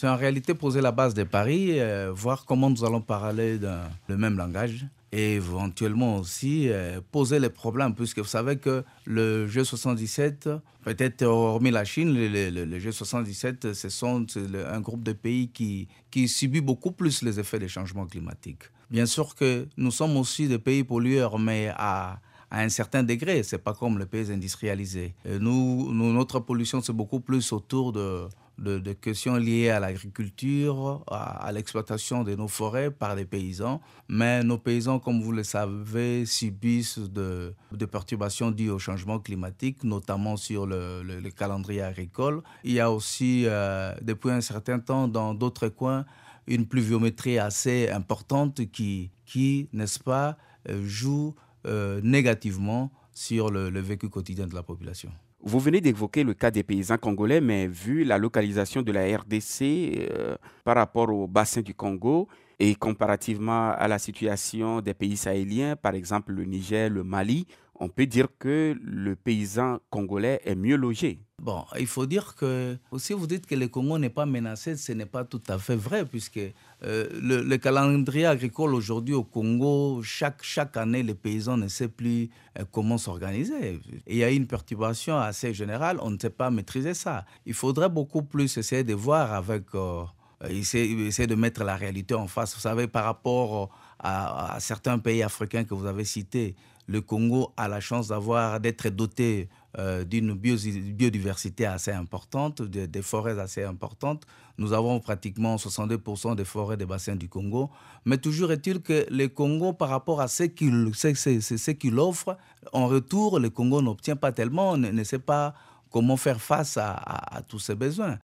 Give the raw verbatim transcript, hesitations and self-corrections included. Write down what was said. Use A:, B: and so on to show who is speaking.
A: C'est en réalité poser la base des paris, euh, voir comment nous allons parler dans le même langage et éventuellement aussi euh, poser les problèmes, puisque vous savez que le G soixante-dix-sept, peut-être hormis la Chine, le, le- le- le G soixante-dix-sept, ce sont c'est le- un groupe de pays qui, qui subit beaucoup plus les effets des changements climatiques. Bien sûr que nous sommes aussi des pays pollueurs, mais à à un certain degré. C'est pas comme les pays industrialisés. Et nous, nous, notre pollution, c'est beaucoup plus autour de, de, de questions liées à l'agriculture, à, à l'exploitation de nos forêts par les paysans. Mais nos paysans, comme vous le savez, subissent de, de perturbations dues au changement climatique, notamment sur le, le, le calendrier agricole. Il y a aussi, euh, depuis un certain temps, dans d'autres coins, une pluviométrie assez importante qui, qui n'est-ce pas, euh, joue euh, négativement sur le, le vécu quotidien de la population.
B: Vous venez d'évoquer le cas des paysans congolais, mais vu la localisation de la R D C euh, par rapport au bassin du Congo et comparativement à la situation des pays sahéliens, par exemple le Niger, le Mali, on peut dire que le paysan congolais est mieux logé.
A: Bon, il faut dire que si vous dites que le Congo n'est pas menacé, ce n'est pas tout à fait vrai, puisque euh, le, le calendrier agricole aujourd'hui au Congo, chaque, chaque année, les paysans ne savent plus euh, comment s'organiser. Et il y a une perturbation assez générale, on ne sait pas maîtriser ça. Il faudrait beaucoup plus essayer de voir avec... euh, essayer, essayer de mettre la réalité en face. Vous savez, par rapport à, à certains pays africains que vous avez cités, le Congo a la chance d'avoir d'être doté euh, d'une bio- biodiversité assez importante, de- des forêts assez importantes. Nous avons pratiquement soixante-deux pour cent des forêts des bassins du Congo. Mais toujours est-il que le Congo, par rapport à ce qu'il ce, ce- ce- ce qu'il offre, en retour, le Congo n'obtient pas tellement, ne, ne sait pas comment faire face à, à- à tous ces besoins.